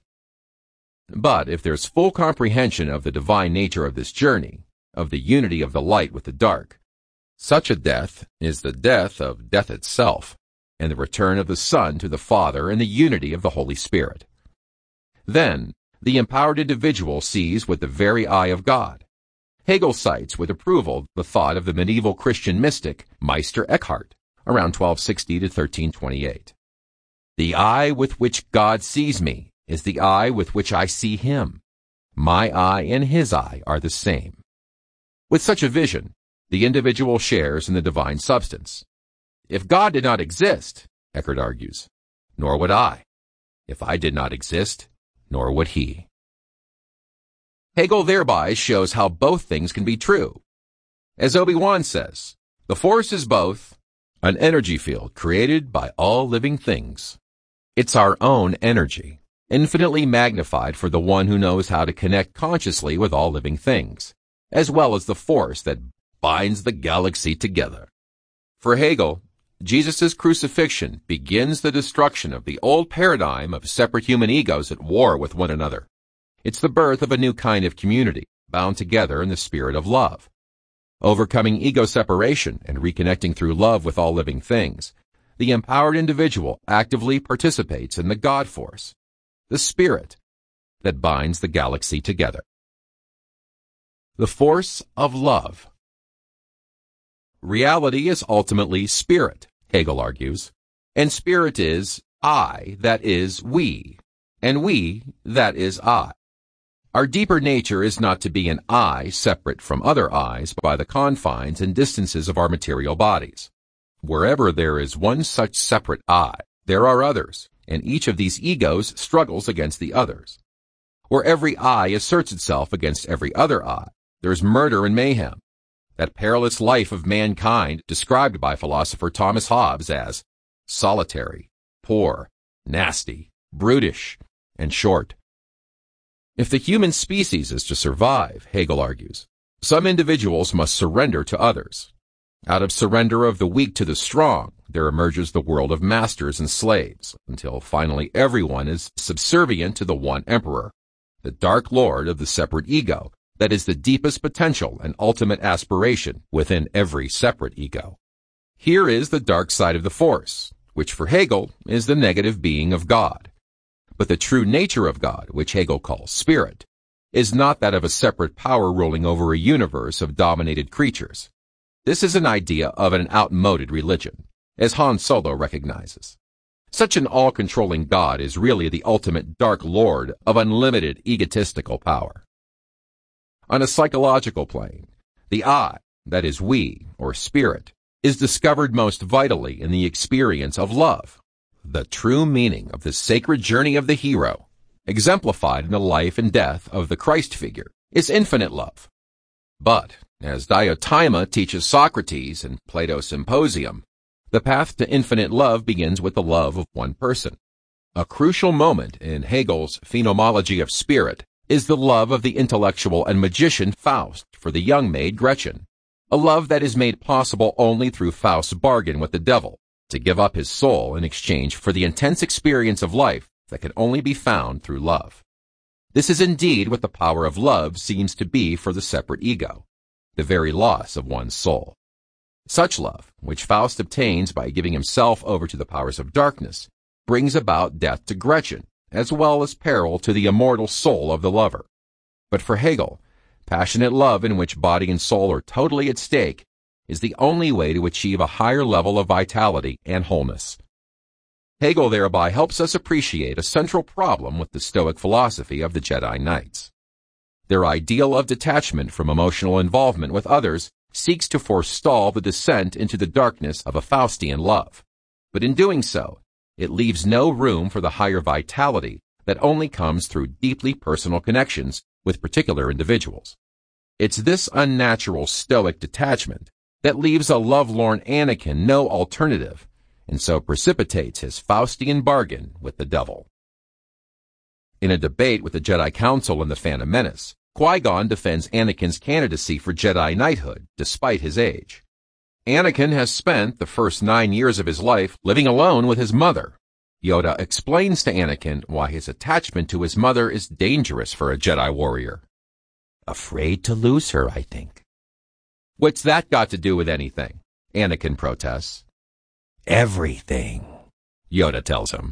Speaker 1: But if there's full comprehension of the divine nature of this journey, of the unity of the light with the dark, such a death is the death of death itself, and the return of the Son to the Father in the unity of the Holy Spirit. Then, the empowered individual sees with the very eye of God. Hegel cites with approval the thought of the medieval Christian mystic Meister Eckhart, around twelve sixty to thirteen twenty-eight. The eye with which God sees me is the eye with which I see him. My eye and his eye are the same. With such a vision, the individual shares in the divine substance. If God did not exist, Eckhart argues, nor would I. If I did not exist, nor would he. Hegel thereby shows how both things can be true. As Obi-Wan says, the Force is both an energy field created by all living things. It's our own energy, infinitely magnified for the one who knows how to connect consciously with all living things, as well as the force that binds the galaxy together. For Hegel, Jesus' crucifixion begins the destruction of the old paradigm of separate human egos at war with one another. It's the birth of a new kind of community, bound together in the spirit of love. Overcoming ego separation and reconnecting through love with all living things, the empowered individual actively participates in the God force, the spirit that binds the galaxy together. The force of love. Reality is ultimately spirit, Hegel argues, and spirit is I, that is we, and we, that is I. Our deeper nature is not to be an I separate from other I's by the confines and distances of our material bodies. Wherever there is one such separate I, there are others, and each of these egos struggles against the others. Where every I asserts itself against every other I, there is murder and mayhem. That perilous life of mankind described by philosopher Thomas Hobbes as solitary, poor, nasty, brutish, and short. If the human species is to survive, Hegel argues, some individuals must surrender to others. Out of surrender of the weak to the strong, there emerges the world of masters and slaves, until finally everyone is subservient to the one emperor, the dark lord of the separate ego, that is the deepest potential and ultimate aspiration within every separate ego. Here is the dark side of the force, which for Hegel is the negative being of God. But the true nature of God, which Hegel calls spirit, is not that of a separate power ruling over a universe of dominated creatures. This is an idea of an outmoded religion, as Han Solo recognizes. Such an all-controlling God is really the ultimate dark lord of unlimited egotistical power. On a psychological plane, the I, that is we, or spirit, is discovered most vitally in the experience of love. The true meaning of the sacred journey of the hero, exemplified in the life and death of the Christ figure, is infinite love. But, as Diotima teaches Socrates in Plato's Symposium, the path to infinite love begins with the love of one person. A crucial moment in Hegel's Phenomenology of Spirit is the love of the intellectual and magician Faust for the young maid Gretchen, a love that is made possible only through Faust's bargain with the devil to give up his soul in exchange for the intense experience of life that can only be found through love. This is indeed what the power of love seems to be for the separate ego, the very loss of one's soul. Such love, which Faust obtains by giving himself over to the powers of darkness, brings about death to Gretchen, as well as peril to the immortal soul of the lover. But for Hegel, passionate love in which body and soul are totally at stake is the only way to achieve a higher level of vitality and wholeness. Hegel thereby helps us appreciate a central problem with the Stoic philosophy of the Jedi Knights. Their ideal of detachment from emotional involvement with others seeks to forestall the descent into the darkness of a Faustian love. But in doing so, it leaves no room for the higher vitality that only comes through deeply personal connections with particular individuals. It's this unnatural Stoic detachment that leaves a lovelorn Anakin no alternative, and so precipitates his Faustian bargain with the devil. In a debate with the Jedi Council in The Phantom Menace, Qui-Gon defends Anakin's candidacy for Jedi knighthood despite his age. Anakin has spent the first nine years of his life living alone with his mother. Yoda explains to Anakin why his attachment to his mother is dangerous for a Jedi warrior. Afraid to lose her, I think. What's that got to do with anything? Anakin protests. Everything, Yoda tells him.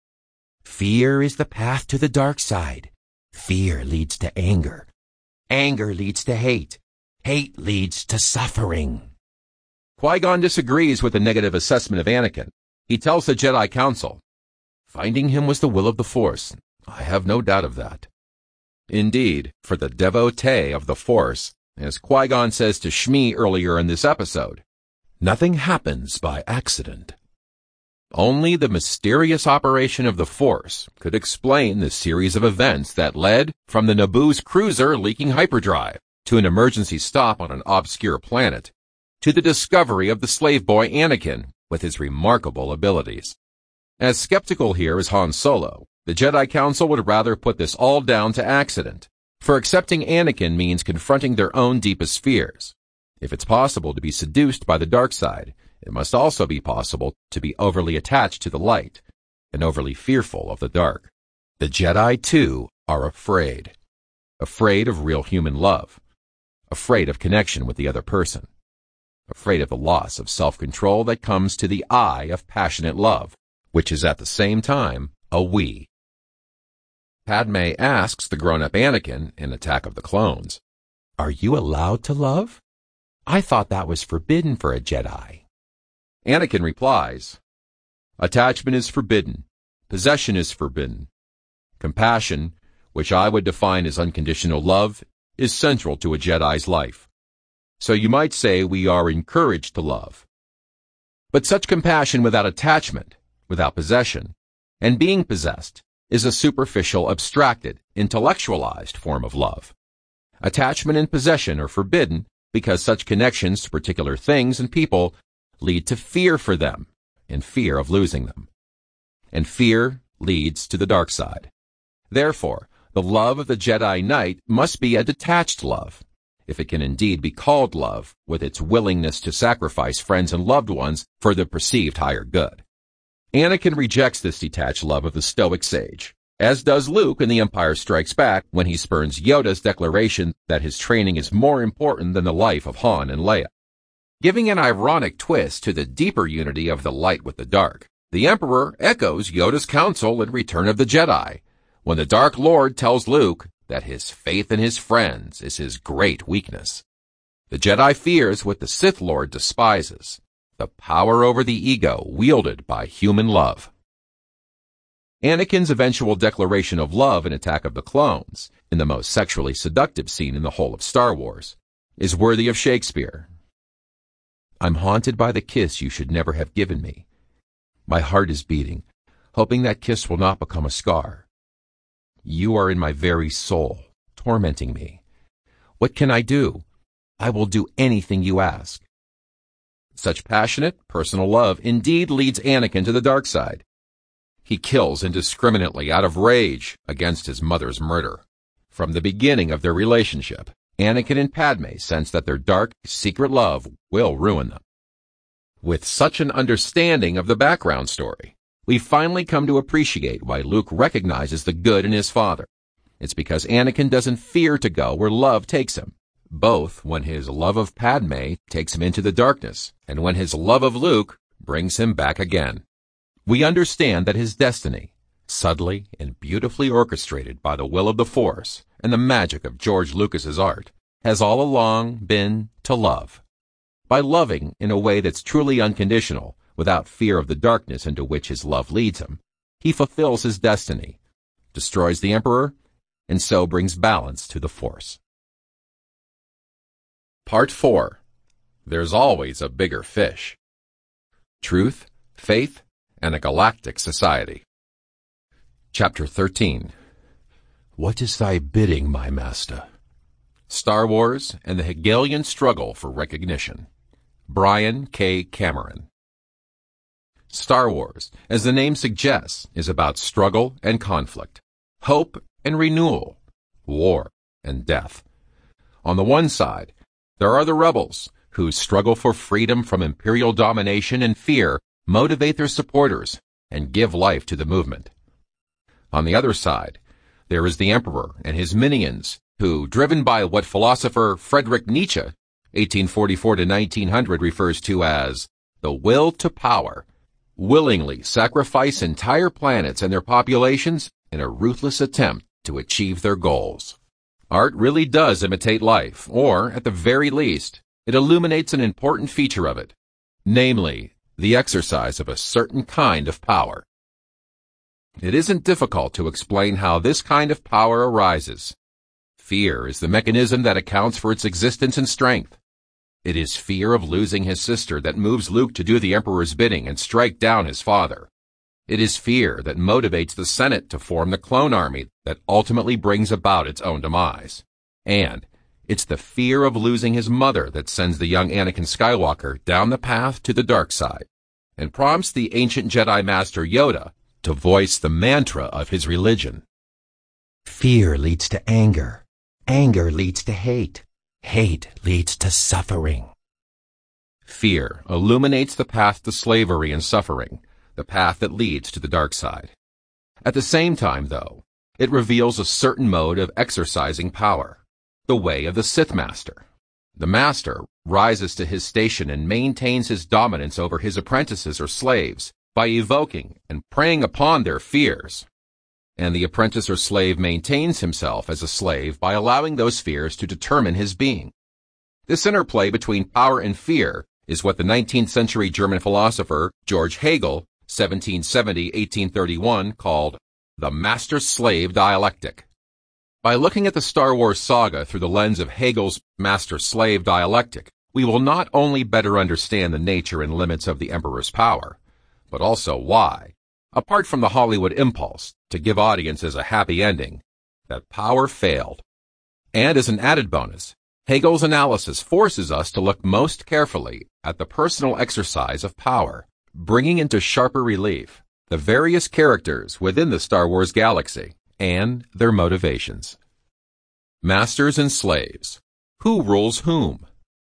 Speaker 1: Fear is the path to the dark side. Fear leads to anger. Anger leads to hate. Hate leads to suffering. Qui-Gon disagrees with the negative assessment of Anakin. He tells the Jedi Council, finding him was the will of the Force. I have no doubt of that. Indeed, for the devotee of the Force, as Qui-Gon says to Shmi earlier in this episode, nothing happens by accident. Only the mysterious operation of the Force could explain the series of events that led from the Naboo's cruiser leaking hyperdrive to an emergency stop on an obscure planet to the discovery of the slave boy Anakin with his remarkable abilities. As skeptical here as Han Solo, the Jedi Council would rather put this all down to accident, for accepting Anakin means confronting their own deepest fears. If it's possible to be seduced by the dark side, it must also be possible to be overly attached to the light and overly fearful of the dark. The Jedi, too, are afraid. Afraid of real human love. Afraid of connection with the other person. Afraid of the loss of self-control that comes to the I of passionate love, which is at the same time a we. Padme asks the grown-up Anakin in Attack of the Clones, "Are you allowed to love? I thought that was forbidden for a Jedi." Anakin replies, "Attachment is forbidden. Possession is forbidden. Compassion, which I would define as unconditional love, is central to a Jedi's life. So you might say we are encouraged to love. But such compassion without attachment, without possession, and being possessed, is a superficial, abstracted, intellectualized form of love. Attachment and possession are forbidden because such connections to particular things and people lead to fear for them and fear of losing them. And fear leads to the dark side. Therefore, the love of the Jedi Knight must be a detached love, if it can indeed be called love, with its willingness to sacrifice friends and loved ones for the perceived higher good. Anakin rejects this detached love of the Stoic sage, as does Luke in The Empire Strikes Back when he spurns Yoda's declaration that his training is more important than the life of Han and Leia. Giving an ironic twist to the deeper unity of the light with the dark, the Emperor echoes Yoda's counsel in Return of the Jedi, when the Dark Lord tells Luke that his faith in his friends is his great weakness. The Jedi fears what the Sith Lord despises, the power over the ego wielded by human love. Anakin's eventual declaration of love in Attack of the Clones, in the most sexually seductive scene in the whole of Star Wars, is worthy of Shakespeare. I'm haunted by the kiss you should never have given me. My heart is beating, hoping that kiss will not become a scar. You are in my very soul, tormenting me. What can I do? I will do anything you ask. Such passionate, personal love indeed leads Anakin to the dark side. He kills indiscriminately out of rage against his mother's murder. From the beginning of their relationship, Anakin and Padme sense that their dark, secret love will ruin them. With such an understanding of the background story, we finally come to appreciate why Luke recognizes the good in his father. It's because Anakin doesn't fear to go where love takes him, both when his love of Padme takes him into the darkness and when his love of Luke brings him back again. We understand that his destiny, subtly and beautifully orchestrated by the will of the Force and the magic of George Lucas's art, has all along been to love. By loving in a way that's truly unconditional, without fear of the darkness into which his love leads him, he fulfills his destiny, destroys the Emperor, and so brings balance to the Force. Part four. There's always a bigger fish. Truth, Faith, and a Galactic Society. Chapter thirteen. What is thy bidding, my master? Star Wars and the Hegelian Struggle for Recognition. Brian K. Cameron. Star Wars, as the name suggests, is about struggle and conflict, hope and renewal, war and death. On the one side, there are the rebels, whose struggle for freedom from imperial domination and fear motivate their supporters and give life to the movement. On the other side, there is the Emperor and his minions, who, driven by what philosopher Friedrich Nietzsche, eighteen forty-four to nineteen hundred, refers to as the will to power, willingly sacrifice entire planets and their populations in a ruthless attempt to achieve their goals. Art really does imitate life, or, at the very least, it illuminates an important feature of it, namely, the exercise of a certain kind of power. It isn't difficult to explain how this kind of power arises. Fear is the mechanism that accounts for its existence and strength. It is fear of losing his sister that moves Luke to do the Emperor's bidding and strike down his father. It is fear that motivates the Senate to form the clone army that ultimately brings about its own demise. And it's the fear of losing his mother that sends the young Anakin Skywalker down the path to the dark side and prompts the ancient Jedi Master Yoda to voice the mantra of his religion. Fear leads to anger. Anger leads to hate. Hate leads to suffering. Fear illuminates the path to slavery and suffering, the path that leads to the dark side. At the same time, though, it reveals a certain mode of exercising power, the way of the Sith Master. The Master rises to his station and maintains his dominance over his apprentices or slaves by evoking and preying upon their fears. And the apprentice or slave maintains himself as a slave by allowing those fears to determine his being. This interplay between power and fear is what the nineteenth century German philosopher George Hegel, seventeen seventy to eighteen thirty-one, called the master-slave dialectic. By looking at the Star Wars saga through the lens of Hegel's master-slave dialectic, we will not only better understand the nature and limits of the Emperor's power, but also why, apart from the Hollywood impulse to give audiences a happy ending, that power failed. And as an added bonus, Hegel's analysis forces us to look most carefully at the personal exercise of power, bringing into sharper relief the various characters within the Star Wars galaxy and their motivations. Masters and slaves. Who rules whom?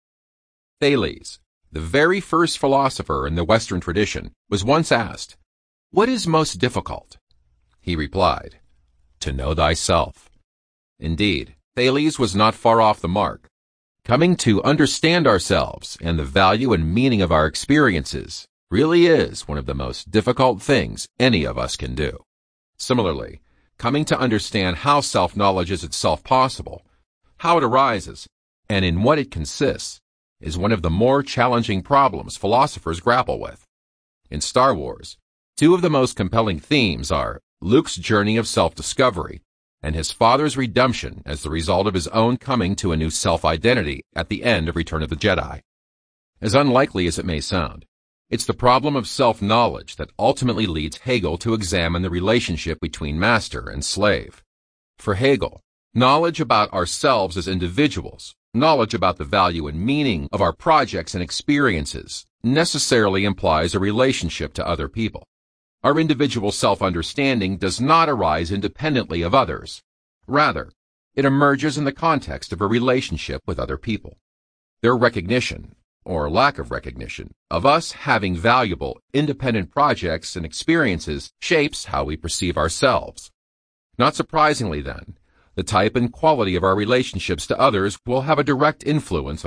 Speaker 1: Thales, the very first philosopher in the Western tradition, was once asked, "What is most difficult?" He replied, "To know thyself." Indeed, Thales was not far off the mark. Coming to understand ourselves and the value and meaning of our experiences really is one of the most difficult things any of us can do. Similarly, coming to understand how self-knowledge is itself possible, how it arises, and in what it consists, is one of the more challenging problems philosophers grapple with. In Star Wars, two of the most compelling themes are Luke's journey of self-discovery and his father's redemption as the result of his own coming to a new self-identity at the end of Return of the Jedi. As unlikely as it may sound, it's the problem of self-knowledge that ultimately leads Hegel to examine the relationship between master and slave. For Hegel, knowledge about ourselves as individuals, knowledge about the value and meaning of our projects and experiences, necessarily implies a relationship to other people. Our individual self-understanding does not arise independently of others. Rather, it emerges in the context of a relationship with other people. Their recognition, or lack of recognition, of us having valuable, independent projects and experiences shapes how we perceive ourselves. Not surprisingly, then, the type and quality of our relationships to others will have a direct influence on